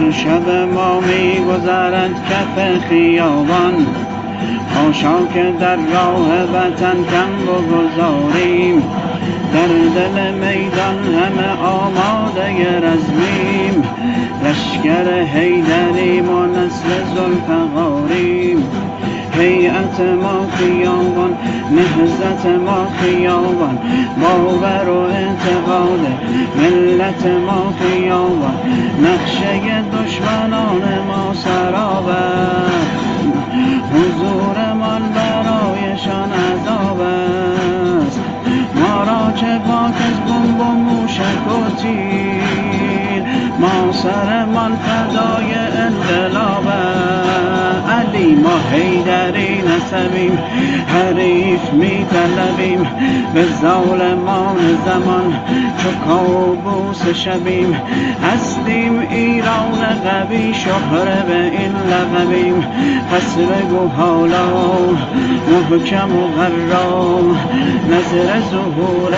شب ما می گذرد کف خیابان، حاشا که در راه وطن کم بگذاریم. در دل میدان همه آماده رزمیم، لشکر حیدریم و نسل ذوالفقاریم. هیئت ما خیابان، نهضت ما خیابان، باور و اعتقاد ملت ما خیابان. نقشه دشمنان ما سراب است، حضورمان برایشان عذاب است. ما را چه باک از بمب و موشک و تیر، ما سرمان فدای انقلاب است. علی ما حیدری نسبیم، حریف می طلبیم، به ظالمان زمان چو کابوس شبیم. هستیم ایران قوی، شهره به این لقبیم. پس بگو حالا محکم و غرام، نظر ظهور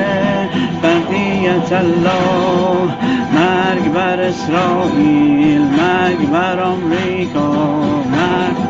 بقیت الله. مرگ بر اسرائیل، مرگ بر آمریکا، مرگ.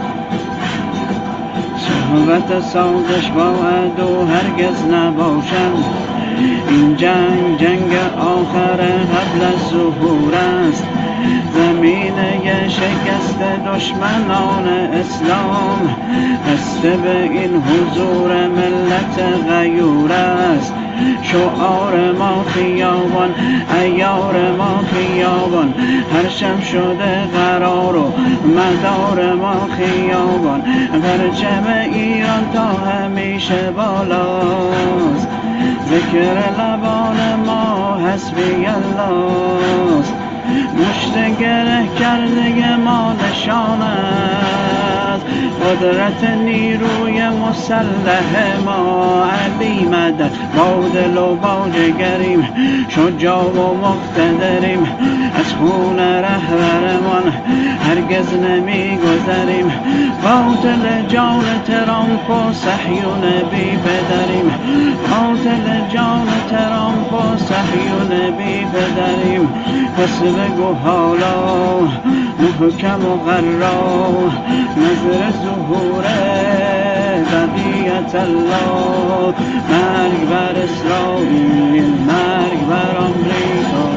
صحبت سازش با عدو هرگز نباشد، این جنگ جنگ آخر قبل از ظهور است. زمینه شکست دشمنان اسلام، بسته به این حضور ملت غیور است. شعار ما خیابان، عیار ما خیابان، هر شب شده قرار و مدار ما خیابان. پرچم ایران تا همیشه بالاست، ذکر لبان ما حسبی الله است. مشت گره کرده ما نشان است، قدرت نیروی مسلح ما. علی مدد، با دل و با جگریم، شجاع و مقتدریم. از خون رهبرمان هرگز نمی گذریم، قاتل جان ترامپ و صهیون بی پدریم. قاتل جان ترامپ و صهیون بی پدریم. پس بگو حالا محکم و غرا، نظر ظهور بقیت الله. مرگ بر اسرائیل، مرگ بر آمریکا.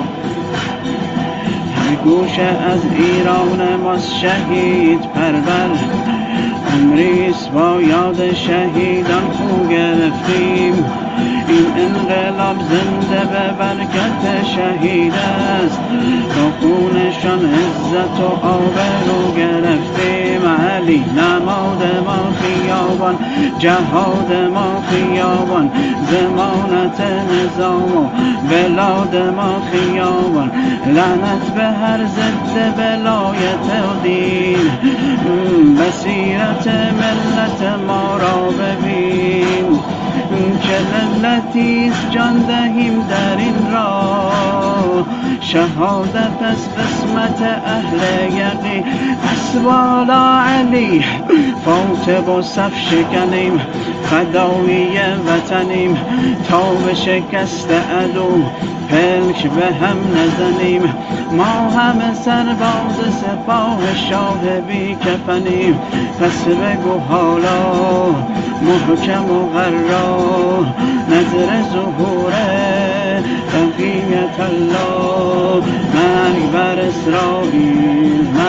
هر گوشه از ایران ماست شهید پرور، عمریست با یاد شهیدان خو گرفتیم. این انقلاب زنده به برکت شهید است، با خونشان عزت و آبرو گرفتیم. علی نماد ما خیابان، جهاد ما خیابان، ضمانت نظام و بلاد ما خیابان. لعنت به هر ضد ولایت و دین، بصیرت ملت ما را ببین. که لذتیست جان دهیم در این راه، شهادت از قسمت اهل یقین. پس بالا علی فوت و صف شکنیم، فدایی وطنیم. تا به شکست عدو پلک به هم نزنیم، ما همه سرباز سپاه شاه بی کفنیم. پس بگو حالا محکم و غرا، نظر ظهور بقیت الله. مرگ بر اسرائیل.